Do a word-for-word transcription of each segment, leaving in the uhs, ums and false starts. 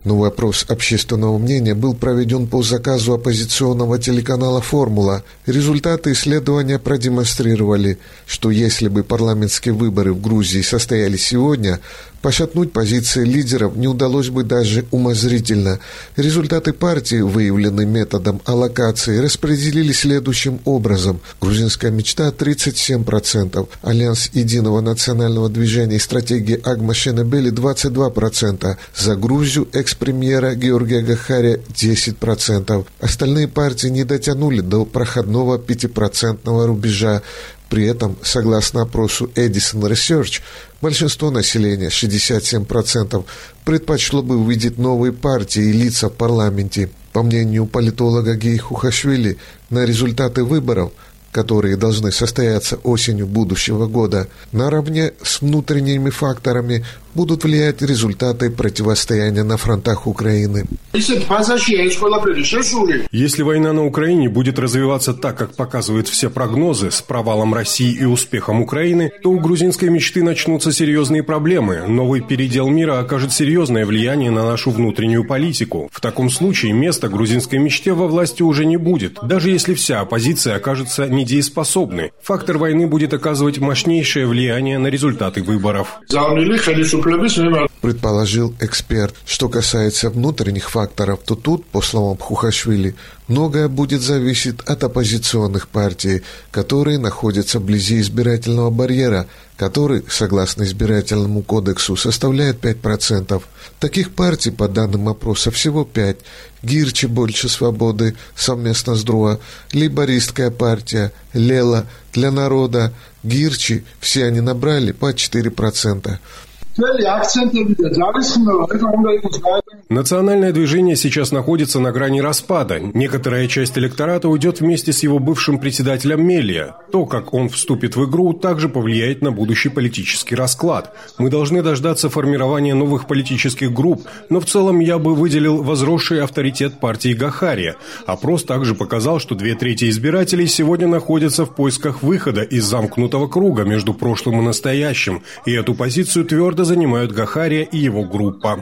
Но опрос общественного мнения был проведен по заказу оппозиционного телеканала «Формула». Результаты исследования продемонстрировали, что если бы парламентские выборы в Грузии состоялись сегодня, пошатнуть позиции лидеров не удалось бы даже умозрительно. Результаты партии, выявленные методом аллокации, распределились следующим образом. Грузинская мечта – тридцать семь процентов, Альянс единого национального движения и стратегии Агма Шенебели – двадцать два процента, за Грузию экс-премьера Георгия Гахария – десять процентов. Остальные партии не дотянули до проходного пятипроцентного рубежа. При этом, согласно опросу Edison Research, большинство населения, шестьдесят семь процентов, предпочло бы увидеть новые партии и лица в парламенте. По мнению политолога Геи Хухашвили, на результаты выборов, которые должны состояться осенью будущего года, наравне с внутренними факторами будут влиять результаты противостояния на фронтах Украины. Если война на Украине будет развиваться так, как показывают все прогнозы, с провалом России и успехом Украины, то у грузинской мечты начнутся серьезные проблемы. Новый передел мира окажет серьезное влияние на нашу внутреннюю политику. В таком случае места грузинской мечте во власти уже не будет, даже если вся оппозиция окажется недееспособной. Фактор войны будет оказывать мощнейшее влияние на результаты выборов. Предположил эксперт. Что касается внутренних факторов, то тут, по словам Хухашвили, многое будет зависеть от оппозиционных партий, которые находятся вблизи избирательного барьера, который, согласно избирательному кодексу, составляет пять процентов. Таких партий, по данным опроса, всего пять. Гирчи «Больше свободы» совместно с ДРУА, Лейбористская партия, Лела, Для народа, Гирчи, все они набрали по четыре процента. Национальное движение сейчас находится на грани распада. Некоторая часть электората уйдет вместе с его бывшим председателем Мелия. То, как он вступит в игру, также повлияет на будущий политический расклад. Мы должны дождаться формирования новых политических групп, но в целом я бы выделил возросший авторитет партии Гахария. Опрос также показал, что две трети избирателей сегодня находятся в поисках выхода из замкнутого круга между прошлым и настоящим, и эту позицию твердо занимают Гахария и его группа.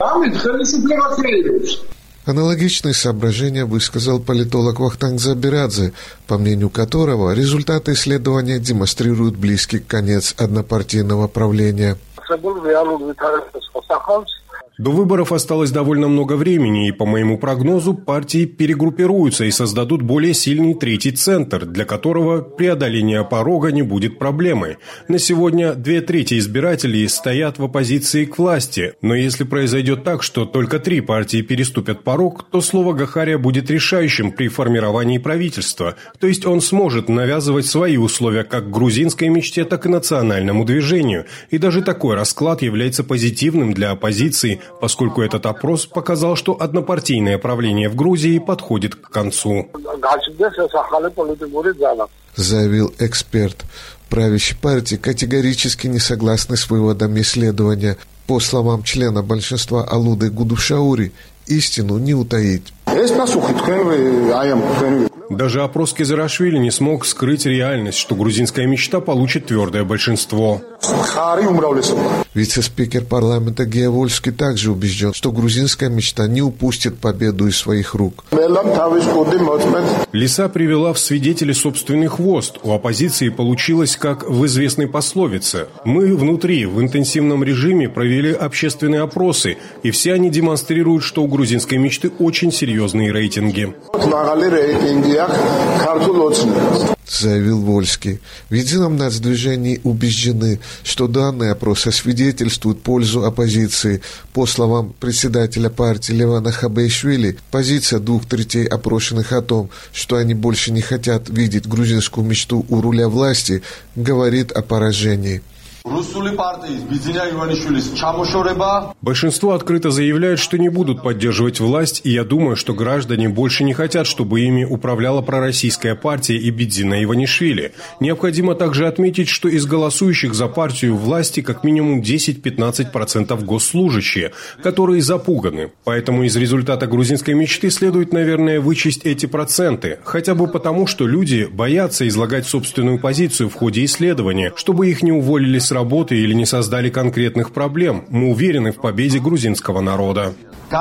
Аналогичные соображения высказал политолог Вахтанг Забирадзе, по мнению которого результаты исследования демонстрируют близкий конец однопартийного правления. До выборов осталось довольно много времени, и, по моему прогнозу, партии перегруппируются и создадут более сильный третий центр, для которого преодоление порога не будет проблемой. На сегодня две трети избирателей стоят в оппозиции к власти, но если произойдет так, что только три партии переступят порог, то слово Гахария будет решающим при формировании правительства, то есть он сможет навязывать свои условия как грузинской мечте, так и национальному движению, и даже такой расклад является позитивным для оппозиции, поскольку этот опрос показал, что однопартийное правление в Грузии подходит к концу. Заявил эксперт. Правящие партии категорически не согласны с выводами исследования. По словам члена большинства Алуды Гудушаури, истину не утаить. Даже опрос Кизарашвили не смог скрыть реальность, что грузинская мечта получит твердое большинство. Вице-спикер парламента Гея Вольский также убежден, что грузинская мечта не упустит победу из своих рук. Лиса привела в свидетели собственный хвост. У оппозиции получилось, как в известной пословице. Мы внутри, в интенсивном режиме, провели общественные опросы, и все они демонстрируют, что у грузинской мечты очень серьезные рейтинги. Заявил Вольский. В едином нацдвижении убеждены, что данные опроса свидетельствуют в пользу оппозиции. По словам председателя партии Левана Хабейшвили, позиция двух третей опрошенных о том, что они больше не хотят видеть грузинскую мечту у руля власти, говорит о поражении. Большинство открыто заявляют, что не будут поддерживать власть, и я думаю, что граждане больше не хотят, чтобы ими управляла пророссийская партия и Бидзина Иванишвили. Необходимо также отметить, что из голосующих за партию власти как минимум десять-пятнадцать процентов госслужащие, которые запуганы. Поэтому из результата грузинской мечты следует, наверное, вычесть эти проценты, хотя бы потому, что люди боятся излагать собственную позицию в ходе исследования, чтобы их не уволили с сработы или не создали конкретных проблем. Мы уверены в победе грузинского народа.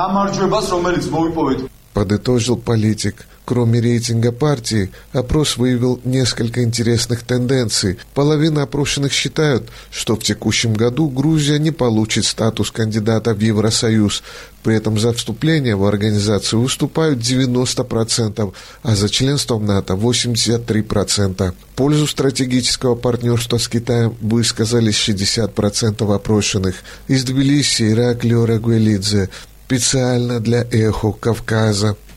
Подытожил политик. Кроме рейтинга партии, опрос выявил несколько интересных тенденций. Половина опрошенных считают, что в текущем году Грузия не получит статус кандидата в Евросоюз. При этом за вступление в организацию выступают девяносто процентов, а за членство в НАТО восемьдесят три процента. В пользу стратегического партнерства с Китаем высказались шестьдесят процентов опрошенных. Из Тбилиси Ираклий Орагвелидзе. Специально для «Эхо Кавказа».